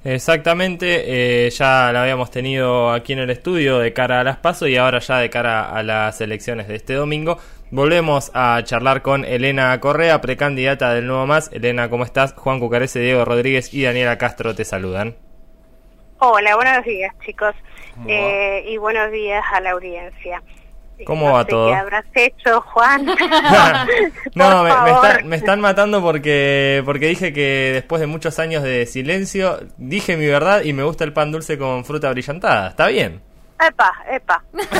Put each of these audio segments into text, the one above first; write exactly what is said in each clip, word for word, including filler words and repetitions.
Exactamente, eh, ya la habíamos tenido aquí en el estudio de cara a las PASO y ahora ya de cara a las elecciones de este domingo. Volvemos a charlar con Elena Correa, precandidata del Nuevo Más. Elena, ¿cómo estás? Juan Cucarese, Diego Rodríguez y Daniela Castro te saludan. Hola, buenos días, chicos. Eh, y buenos días a la audiencia. ¿Cómo no va sé todo? ¿Qué habrás hecho, Juan? No, me, me, está, me están matando porque porque dije que después de muchos años de silencio, dije mi verdad y me gusta el pan dulce con fruta brillantada. ¿Está bien? Epa, epa.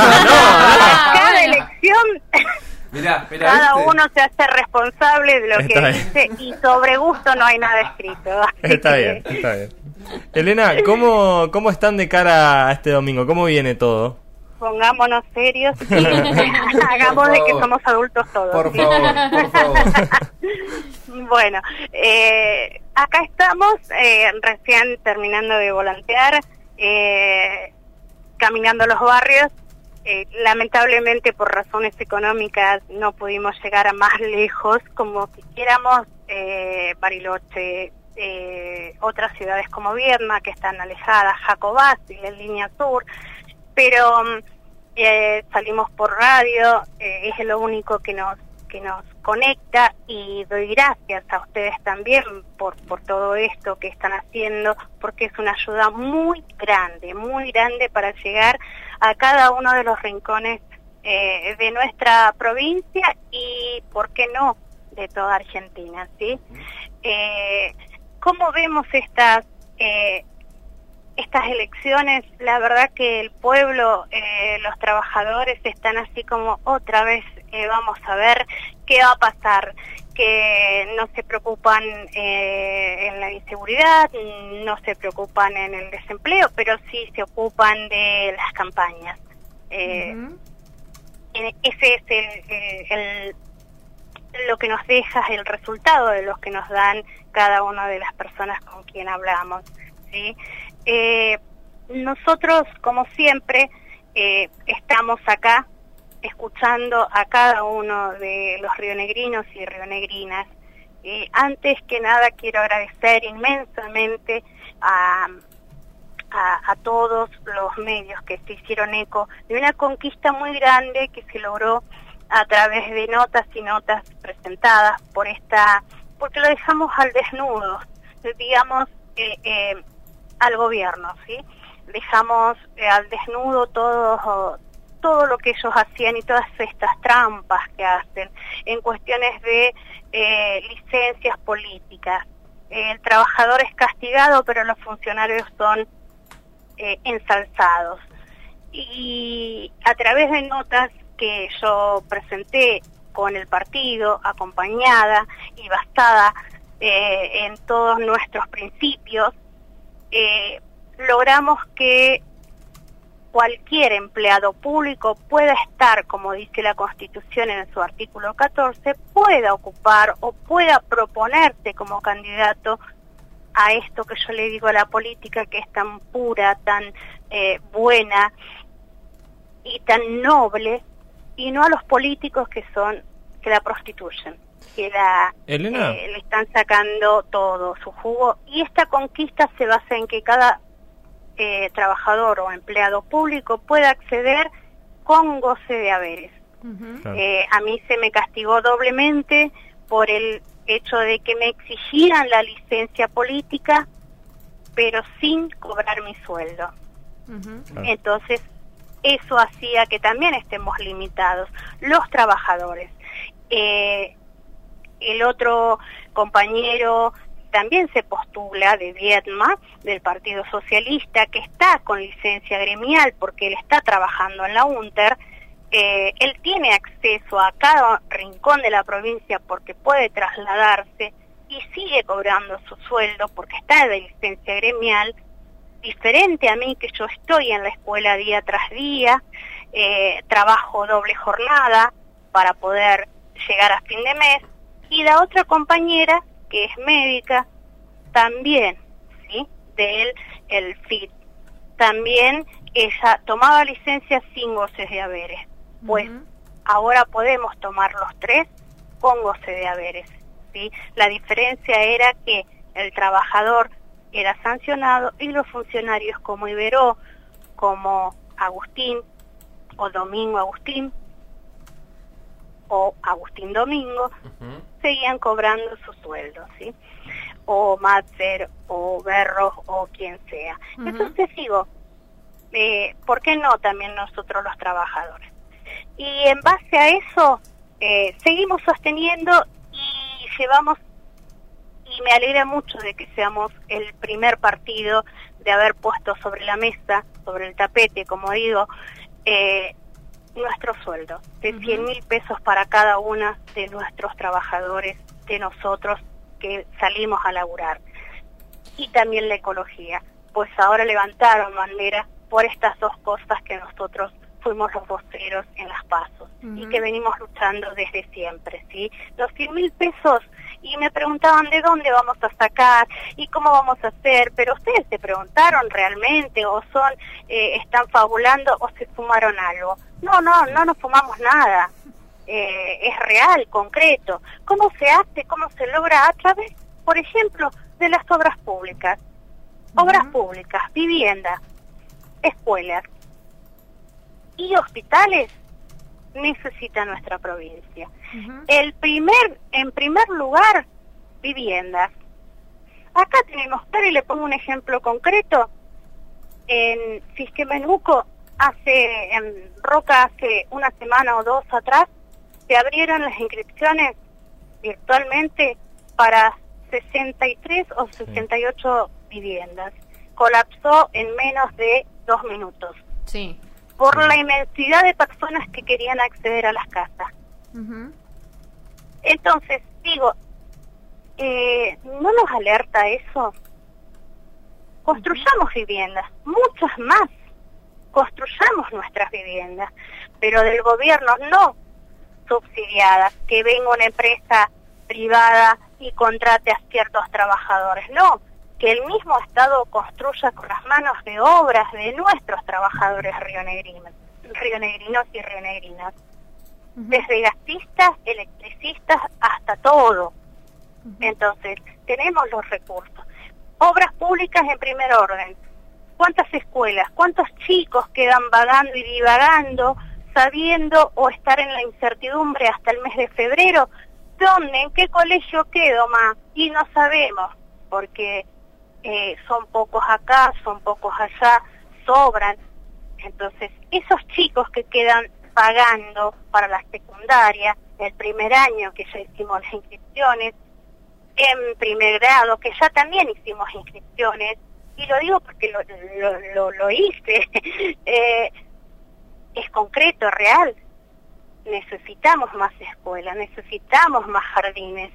Ah, no, Cada elección, mirá, mirá, cada ¿viste? uno se hace responsable de lo Está que bien. dice y sobre gusto no hay nada escrito. Así Está que- bien, está bien. Elena, ¿cómo, ¿cómo están de cara a este domingo? ¿Cómo viene todo? Pongámonos serios y hagamos Por de que favor. somos adultos todos. Por ¿sí? favor, por favor. Bueno, eh, acá estamos eh, recién terminando de volantear, eh, caminando los barrios. Eh, lamentablemente por razones económicas no pudimos llegar a más lejos como quisiéramos. eh, Bariloche, eh, otras ciudades como Viedma que están alejadas, Jacobasi, la línea sur, pero eh, salimos por radio, eh, es lo único que nos que nos conecta, y doy gracias a ustedes también por por todo esto que están haciendo, porque es una ayuda muy grande, muy grande para llegar a cada uno de los rincones eh, de nuestra provincia y, ¿por qué no?, de toda Argentina, ¿sí? Eh, ¿Cómo vemos estas eh, estas elecciones? La verdad que el pueblo, eh, los trabajadores están así como otra vez, eh, vamos a ver qué va a pasar, que no se preocupan eh, en la inseguridad, no se preocupan en el desempleo, pero sí se ocupan de las campañas. Eh, Uh-huh. Ese es el, el, el lo que nos deja, el resultado de los que nos dan cada una de las personas con quien hablamos, ¿sí? Eh, nosotros, como siempre, eh, estamos acá escuchando a cada uno de los rionegrinos y rionegrinas. Eh, antes que nada quiero agradecer inmensamente a, a, a todos los medios que se hicieron eco de una conquista muy grande que se logró a través de notas y notas presentadas por esta, porque lo dejamos al desnudo, digamos, eh, eh, al gobierno, ¿sí? Dejamos eh, al desnudo todo, todo lo que ellos hacían y todas estas trampas que hacen en cuestiones de eh, licencias políticas. Eh, el trabajador es castigado, pero los funcionarios son eh, ensalzados. Y a través de notas que yo presenté con el partido, acompañada y basada eh, en todos nuestros principios, eh, logramos que cualquier empleado público pueda estar, como dice la Constitución en su artículo catorce, pueda ocupar o pueda proponerse como candidato a esto que yo le digo a la política, que es tan pura, tan eh, buena y tan noble, y no a los políticos que son que la prostituyen, que la Elena. eh, le están sacando todo su jugo. Y esta conquista se basa en que cada eh, trabajador o empleado público pueda acceder con goce de haberes. Uh-huh. Claro. Eh, a mí se me castigó doblemente por el hecho de que me exigieran la licencia política, pero sin cobrar mi sueldo. Uh-huh. Claro. Entonces, eso hacía que también estemos limitados los trabajadores. Eh, el otro compañero también se postula de Viedma, del Partido Socialista, que está con licencia gremial porque él está trabajando en la UNTER. Eh, él tiene acceso a cada rincón de la provincia porque puede trasladarse y sigue cobrando su sueldo porque está de licencia gremial, diferente a mí, que yo estoy en la escuela día tras día, eh, trabajo doble jornada para poder llegar a fin de mes, y la otra compañera, que es médica, también, ¿sí?, de él, el F I T, también ella tomaba licencia sin goces de haberes, pues Uh-huh. ahora podemos tomar los tres con goce de haberes, ¿sí? La diferencia era que el trabajador era sancionado y los funcionarios como Iberó, como Agustín o Domingo Agustín o Agustín Domingo, uh-huh. seguían cobrando su sueldo, ¿sí? O Matzer, o Berros, o quien sea. Uh-huh. Entonces digo, eh, ¿por qué no también nosotros los trabajadores? Y en base a eso, eh, seguimos sosteniendo y llevamos, y me alegra mucho de que seamos el primer partido de haber puesto sobre la mesa, sobre el tapete, como digo, eh, nuestro sueldo de cien mil pesos para cada uno de nuestros trabajadores, de nosotros que salimos a laburar. Y también la ecología, pues ahora levantaron bandera por estas dos cosas que nosotros fuimos los voceros en las pasos uh-huh. y que venimos luchando desde siempre, ¿sí? Los cien mil pesos, y me preguntaban de dónde vamos a sacar y cómo vamos a hacer, pero ustedes se preguntaron realmente o son, eh, están fabulando o se fumaron algo. No, no, no nos fumamos nada, eh, es real, concreto. ¿Cómo se hace? ¿Cómo se logra? A través, por ejemplo, de las obras públicas, uh-huh. obras públicas, viviendas, escuelas y hospitales necesita nuestra provincia. Uh-huh. El primer, en primer lugar, viviendas. Acá tenemos, pero y le pongo un ejemplo concreto, en Fisquemenuco, hace, en Roca, hace una semana o dos atrás, se abrieron las inscripciones virtualmente para sesenta y tres o sesenta y ocho sí. viviendas. Colapsó en menos de dos minutos. Sí. Por la inmensidad de personas que querían acceder a las casas. Uh-huh. Entonces, digo, eh, ¿no nos alerta eso? Construyamos uh-huh. viviendas, muchas más. Construyamos nuestras viviendas, pero del gobierno no subsidiadas, que venga una empresa privada y contrate a ciertos trabajadores, no. Que el mismo Estado construya con las manos de obras de nuestros trabajadores rionegrinos, rionegrinos y rionegrinas, uh-huh. desde gasistas, electricistas, hasta todo. Uh-huh. Entonces, tenemos los recursos. Obras públicas en primer orden. ¿Cuántas escuelas, cuántos chicos quedan vagando y divagando, sabiendo o estar en la incertidumbre hasta el mes de febrero? ¿Dónde, en qué colegio quedo, ma? Y no sabemos, porque... Eh, son pocos acá, son pocos allá, sobran. Entonces, esos chicos que quedan pagando para la secundaria, el primer año que ya hicimos las inscripciones, en primer grado, que ya también hicimos inscripciones, y lo digo porque lo, lo, lo, lo hice, eh, es concreto, real. Necesitamos más escuelas, necesitamos más jardines.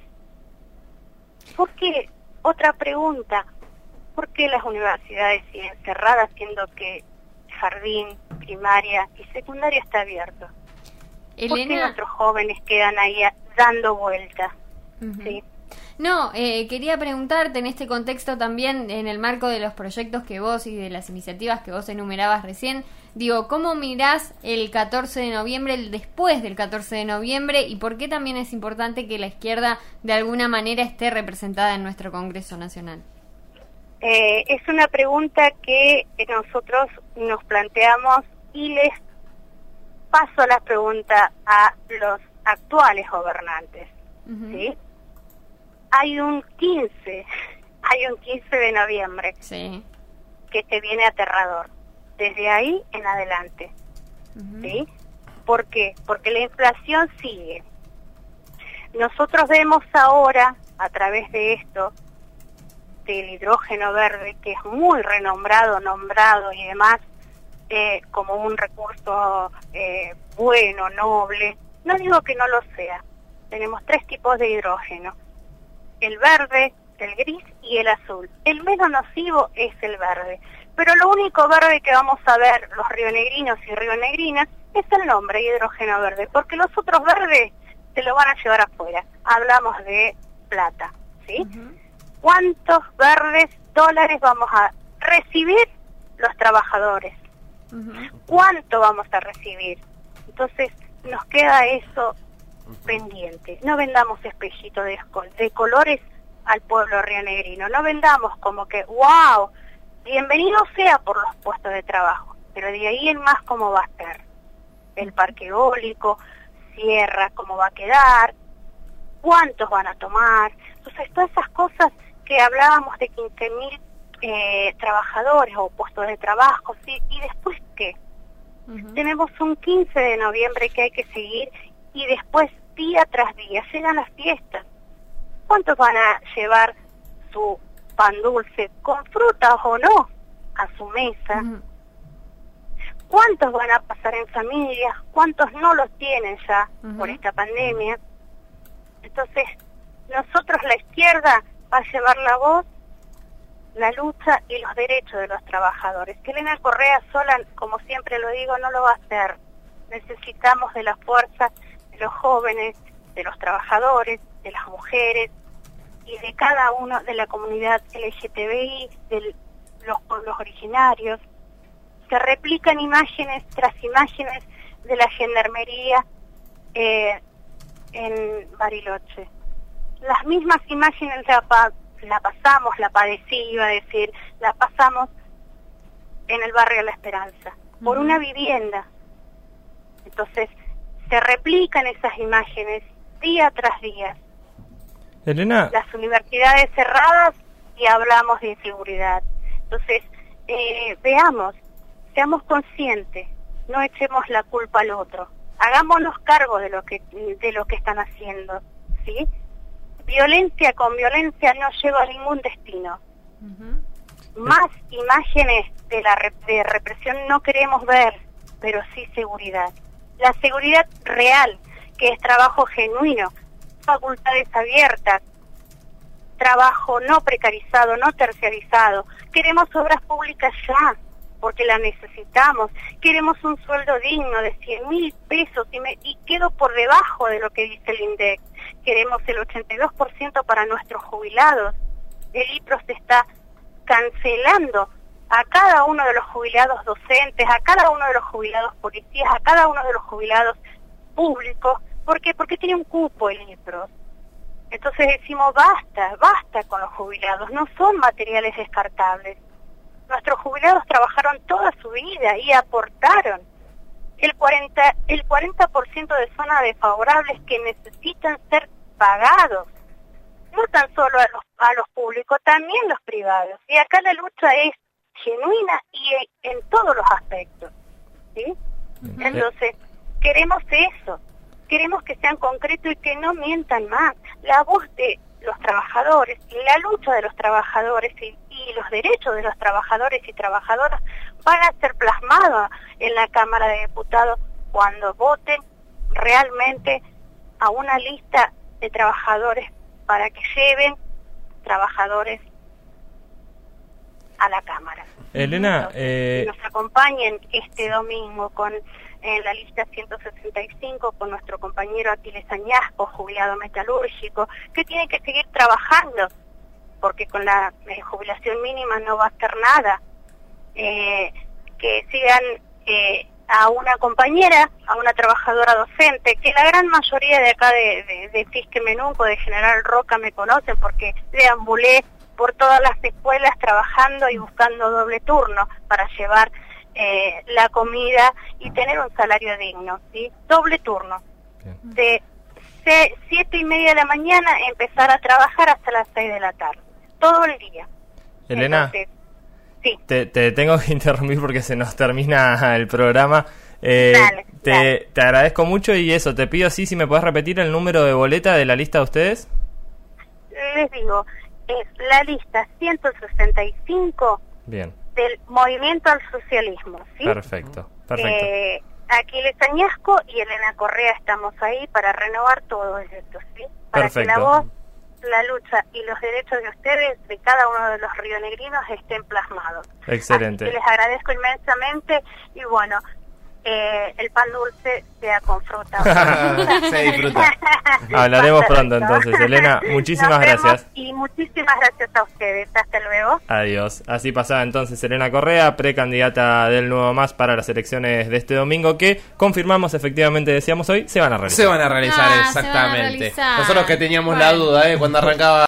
¿Por qué? Otra pregunta. ¿Por qué las universidades siguen cerradas siendo que jardín, primaria y secundaria está abierto? Elena... ¿Por qué nuestros jóvenes quedan ahí dando vueltas? Uh-huh. ¿Sí? No, eh, quería preguntarte en este contexto también, en el marco de los proyectos que vos y de las iniciativas que vos enumerabas recién, digo, ¿cómo mirás el catorce de noviembre, el después del catorce de noviembre, y por qué también es importante que la izquierda de alguna manera esté representada en nuestro Congreso Nacional? Eh, es una pregunta que nosotros nos planteamos y les paso la pregunta a los actuales gobernantes. Uh-huh. ¿Sí? Hay un quince, hay un quince de noviembre sí. que te viene aterrador, desde ahí en adelante. Uh-huh. ¿Sí? ¿Por qué? Porque la inflación sigue. Nosotros vemos ahora, a través de esto, del hidrógeno verde, que es muy renombrado, nombrado y demás, eh, como un recurso eh, bueno, noble. No digo que no lo sea. Tenemos tres tipos de hidrógeno: el verde, el gris y el azul. El menos nocivo es el verde, pero lo único verde que vamos a ver los rionegrinos y rionegrinas es el nombre, hidrógeno verde, porque los otros verdes se lo van a llevar afuera. Hablamos de plata, ¿sí? Uh-huh. ¿Cuántos verdes dólares vamos a recibir los trabajadores? Uh-huh. ¿Cuánto vamos a recibir? Entonces nos queda eso pendiente. No vendamos espejitos de, de colores al pueblo rionegrino. No vendamos como que, wow, bienvenido sea por los puestos de trabajo, pero de ahí en más cómo va a ser. El parque eólico, Sierra, cómo va a quedar, cuántos van a tomar. Entonces, todas esas cosas que hablábamos de quince mil eh, trabajadores o puestos de trabajo, ¿sí? ¿Y después qué? Uh-huh. Tenemos un quince de noviembre que hay que seguir y después, día tras día, llegan las fiestas. ¿Cuántos van a llevar su pan dulce, con frutas o no, a su mesa? Uh-huh. ¿Cuántos van a pasar en familias? ¿Cuántos no los tienen ya uh-huh. por esta pandemia? Entonces, nosotros, la izquierda, va a llevar la voz, la lucha y los derechos de los trabajadores. Que Elena Correa sola, como siempre lo digo, no lo va a hacer. Necesitamos de la fuerza de los jóvenes, de los trabajadores, de las mujeres y de cada uno de la comunidad L G T B I, de los pueblos originarios. Se replican imágenes tras imágenes de la gendarmería eh, en Bariloche. Las mismas imágenes la, pa la pasamos, la padecí, iba a decir, la pasamos en el barrio La Esperanza, por una vivienda. Entonces, se replican esas imágenes día tras día. Elena. Las universidades cerradas y hablamos de inseguridad. Entonces, eh, veamos, seamos conscientes, no echemos la culpa al otro. Hagámonos cargo de lo que de lo que están haciendo, ¿sí? Violencia con violencia no lleva a ningún destino. Uh-huh. Más imágenes de la re de represión no queremos ver, pero sí seguridad. La seguridad real, que es trabajo genuino, facultades abiertas, trabajo no precarizado, no terciarizado. Queremos obras públicas ya, porque la necesitamos. Queremos un sueldo digno de cien mil pesos y, me, y quedo por debajo de lo que dice el INDEC. Queremos el ochenta y dos por ciento para nuestros jubilados. El I P R O se está cancelando a cada uno de los jubilados docentes, a cada uno de los jubilados policías, a cada uno de los jubilados públicos. ¿Por qué? Porque tiene un cupo el I P R O. Entonces decimos, basta, basta con los jubilados, no son materiales descartables. Nuestros jubilados trabajaron toda su vida y aportaron. El cuarenta, el cuarenta por ciento de zonas desfavorables que necesitan ser pagados. No tan solo a los, a los públicos, también los privados. Y acá la lucha es genuina y en, en todos los aspectos, ¿sí? Uh-huh. Entonces, queremos eso. Queremos que sean concretos y que no mientan más. La voz de los trabajadores y la lucha de los trabajadores y, y los derechos de los trabajadores y trabajadoras van a ser plasmados en la Cámara de Diputados cuando voten realmente a una lista de trabajadores para que lleven trabajadores a la Cámara. Elena, Entonces, eh... nos acompañen este domingo con en la lista ciento sesenta y cinco con nuestro compañero Aquiles Añasco, jubilado metalúrgico, que tiene que seguir trabajando, porque con la eh, jubilación mínima no va a hacer nada. Eh, que sigan eh, a una compañera, a una trabajadora docente, que la gran mayoría de acá de, de, de Fisque Menunco, de General Roca, me conocen porque deambulé por todas las escuelas trabajando y buscando doble turno para llevar Eh, la comida y tener un salario digno, ¿sí? Doble turno. Bien. De se, siete y media de la mañana empezar a trabajar hasta las seis de la tarde. Todo el día. Elena, Entonces, sí. te, te tengo que interrumpir porque se nos termina el programa. Eh, dale, te, dale. te agradezco mucho y eso, te pido sí, si me puedes repetir el número de boleta de la lista de ustedes. Les digo, es la lista ciento sesenta y cinco. Bien. Del Movimiento al Socialismo, ¿sí? Perfecto, perfecto. Eh, Aquiles Añasco y Elena Correa estamos ahí para renovar todo esto, ¿sí? Para perfecto. que la voz, la lucha y los derechos de ustedes, de cada uno de los rionegrinos, estén plasmados. Excelente. Así que les agradezco inmensamente y bueno, eh, el pan dulce sea con fruta. Se disfruta. Hablaremos pronto entonces, Elena. Muchísimas Nos vemos gracias. Y muchísimas gracias a ustedes. Hasta luego. Adiós. Así pasaba entonces Elena Correa, precandidata del Nuevo Más para las elecciones de este domingo, que confirmamos efectivamente, decíamos hoy, se van a realizar. Se van a realizar, Ah, exactamente. se van a realizar. Nosotros que teníamos Bueno. la duda, ¿eh? Cuando arrancaba